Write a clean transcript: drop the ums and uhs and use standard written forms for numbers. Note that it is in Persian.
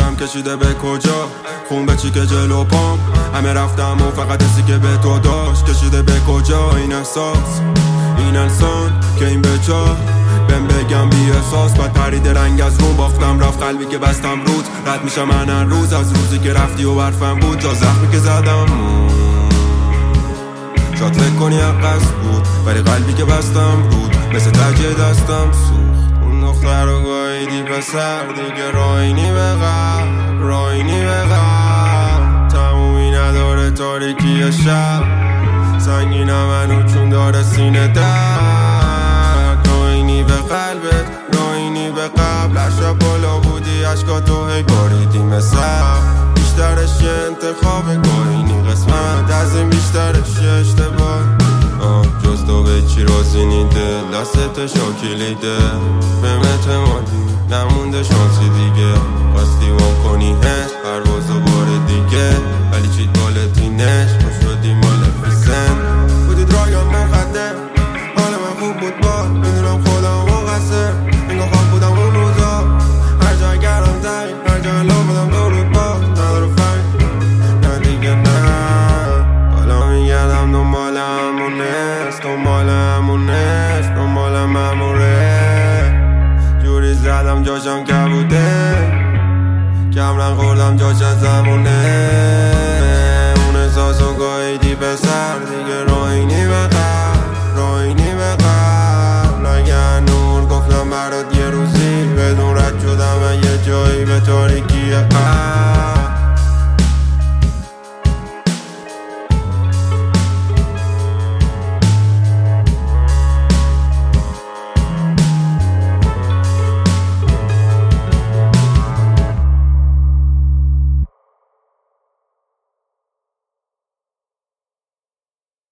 دلم کشیده به کجا، خون به چی که جلو پام، همه رفتم و فقط حسی که به تو داشت کشیده به کجا. این احساس، این انسان که این بچا بهم بگم بی احساس، بعد پرید رنگ از روم باختم رفت قلبی که بستم رود. رد میشم من هر روز از روزی که رفتی و برفم بود، جا زخمی که زدم شاید فکر کنی عقص بود، ولی قلبی که بستم رود مثل تجه دستم سوخت. اون دختر رو گاهیدی پسر دیگه راینی به قبل، راینی به قبل، تمومی نداره تاریکی شب، سنگینم منو چون داره سینه درد. راینی به قلبت، راینی به قبل، هر شب بالا بودی عشقاتو هی باریدی مثل بیشترش یه انتخابه، گاهینی قسمت از این بیشترش یه اشتباه. جز تو به چی رازی نیده، دستت شاکلیده، بهم اعتمادی نمونده شانسی دیگه، خواستی وام کنی هش پرواز و بار دیگه، ولی چید بالتینش ما شدی مال فیزن. بودید رایم مخده، حال من خوب بود با میدونم خودم مقصر، انگاه خواب بودم اون روزا، هر جا گرم تایی، هر جا لا بودم درود با نداره فرق، نه دیگه نه. حالا میگردم دنبال همونست، دنبال همونست، دنبال مموره، جوری زدم جاشم که بوده، کمرنگ خوردم جاش از زمونه. اون احساسو گاهیدی پسر دیگه راینی به قبل، راینی به قبل، نگه نور گفتم برات یه روزی بدون رد شدم یه جایی به تاریکی قبل.